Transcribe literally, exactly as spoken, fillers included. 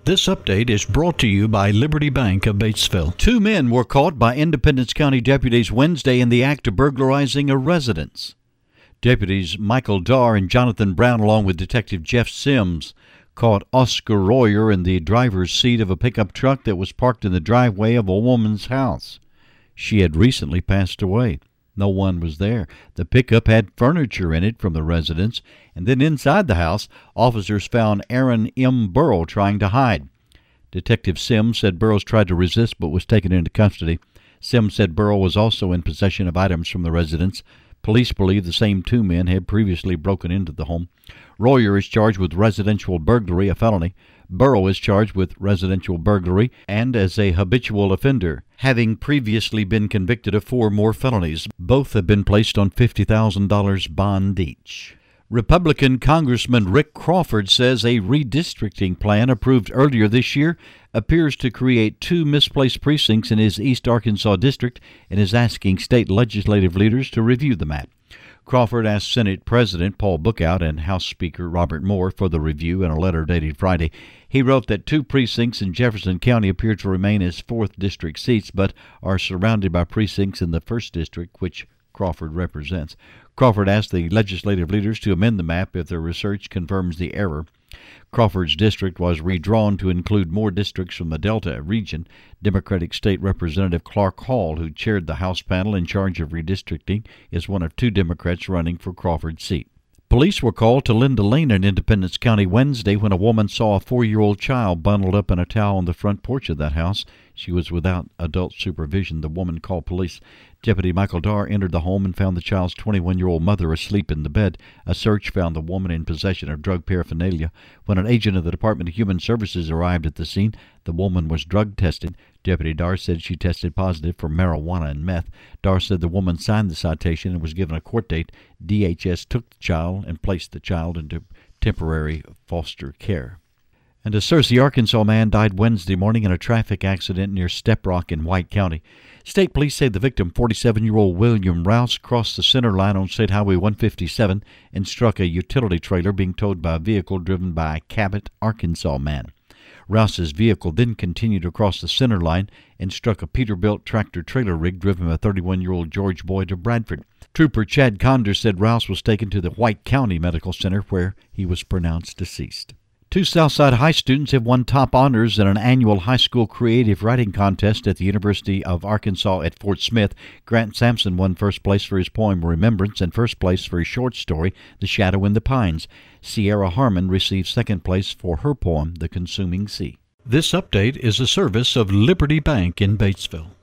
This update is brought to you by Liberty Bank of Batesville. Two men were caught by Independence County deputies Wednesday in the act of burglarizing a residence. Deputies Michael Darr and Jonathan Brown, along with Detective Jeff Sims, caught Oscar Royer in the driver's seat of a pickup truck that was parked in the driveway of a woman's house. She had recently passed away. No one was there. The pickup had furniture in it from the residence, and then inside the house, officers found Aaron M. Burrow trying to hide. Detective Sims said Burrows tried to resist but was taken into custody. Sims said Burrow was also in possession of items from the residence. Police believe the same two men had previously broken into the home. Royer is charged with residential burglary, a felony. Burrow is charged with residential burglary and as a habitual offender, having previously been convicted of four more felonies. Both have been placed on fifty thousand dollars bond each. Republican Congressman Rick Crawford says a redistricting plan approved earlier this year appears to create two misplaced precincts in his East Arkansas district and is asking state legislative leaders to review the map. Crawford asked Senate President Paul Bookout and House Speaker Robert Moore for the review in a letter dated Friday. He wrote that two precincts in Jefferson County appear to remain as fourth District seats, but are surrounded by precincts in the first District, which Crawford represents. Crawford asked the legislative leaders to amend the map if their research confirms the error. Crawford's district was redrawn to include more districts from the Delta region. Democratic State Representative Clark Hall, who chaired the House panel in charge of redistricting, is one of two Democrats running for Crawford's seat. Police were called to Linda Lane in Independence County Wednesday when a woman saw a four-year-old child bundled up in a towel on the front porch of that house. She was without adult supervision. The woman called police. Deputy Michael Darr entered the home and found the child's twenty-one-year-old mother asleep in the bed. A search found the woman in possession of drug paraphernalia. When an agent of the Department of Human Services arrived at the scene, the woman was drug tested. Deputy Darr said she tested positive for marijuana and meth. Darr said the woman signed the citation and was given a court date. D H S took the child and placed the child into temporary foster care. And a Searcy, Arkansas man died Wednesday morning in a traffic accident near Step Rock in White County. State police say the victim, forty-seven-year-old William Rouse, crossed the center line on State Highway one fifty-seven and struck a utility trailer being towed by a vehicle driven by a Cabot, Arkansas man. Rouse's vehicle then continued across the center line and struck a Peterbilt tractor-trailer rig driven by thirty-one-year-old George Boyd of Bradford. Trooper Chad Conder said Rouse was taken to the White County Medical Center where he was pronounced deceased. Two Southside High students have won top honors in an annual high school creative writing contest at the University of Arkansas at Fort Smith. Grant Sampson won first place for his poem Remembrance and first place for his short story The Shadow in the Pines. Sierra Harmon received second place for her poem The Consuming Sea. This update is a service of Liberty Bank in Batesville.